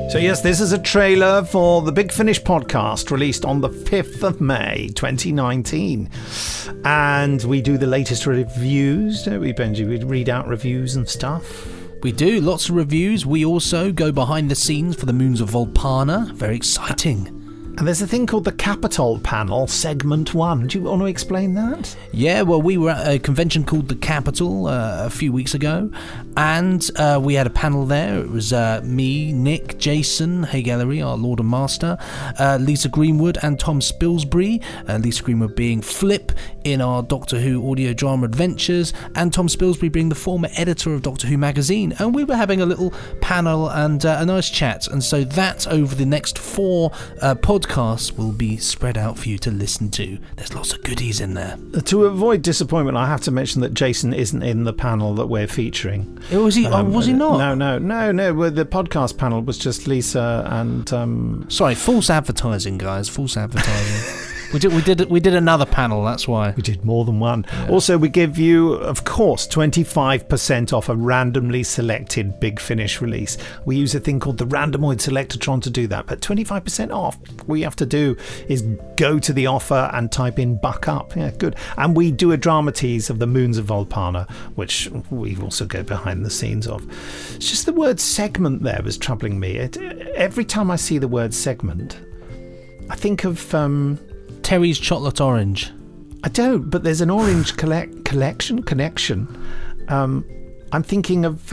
So yes, this is a trailer for the Big Finish podcast released on the 5th of May 2019. And we do the latest reviews, don't we, Benji? We read out reviews and stuff. We do, lots of reviews. We also go behind the scenes for the Moons of Volpana. Very exciting. And there's a thing called the Capitol Panel, Segment 1. Do you want to explain that? Yeah, well, we were at a convention called the Capitol a few weeks ago, and we had a panel there. It was me, Nick, Jason Haig Ellery, our Lord and Master, Lisa Greenwood and Tom Spilsbury. Lisa Greenwood being Flip in our Doctor Who audio drama adventures, and Tom Spilsbury being the former editor of Doctor Who magazine. And we were having a little panel and a nice chat. And so that over the next 4 podcasts will be spread out for you to listen to. There's lots of goodies in there. To avoid disappointment, I have to mention that Jason isn't in the panel that we're featuring. Was he? Was he not? No. Well, the podcast panel was just Lisa and. Sorry, false advertising, guys. False advertising. We did another panel, that's why. We did more than one. Yeah. Also, we give you, of course, 25% off a randomly selected Big Finish release. We use a thing called the Randomoid Selectatron to do that, but 25% off. All you have to do is go to the offer and type in Buck Up. Yeah, good. And we do a drama tease of the Moons of Volpana, which we also go behind the scenes of. It's just the word segment there was troubling me. Every time I see the word segment, I think of... Terry's Chocolate Orange. I don't, but there's an orange connection. I'm thinking of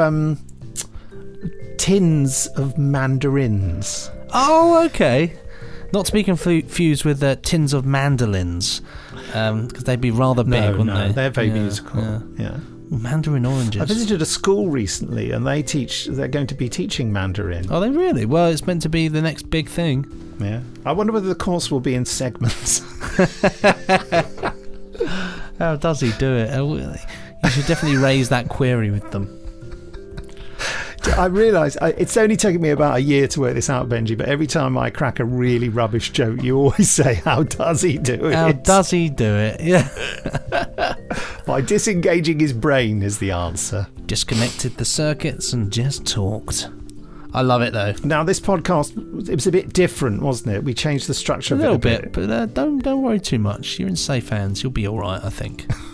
tins of mandarins. Oh, okay. Not to be confused with tins of mandolins, because they'd be rather big, wouldn't they? They're very musical. Yeah. Mandarin oranges. I visited a school recently, and they're going to be teaching Mandarin. Are they really? Well, it's meant to be the next big thing. Yeah. I wonder whether the course will be in segments. How does he do it? You should definitely raise that query with them. I realise it's only taken me about a year to work this out, Benji, but every time I crack a really rubbish joke, you always say, how does he do it? How does he do it? Yeah. By disengaging his brain is the answer. Disconnected the circuits and just talked. I love it, though. Now, this podcast, it was a bit different, wasn't it? We changed the structure of it a bit. But don't worry too much. You're in safe hands. You'll be all right, I think.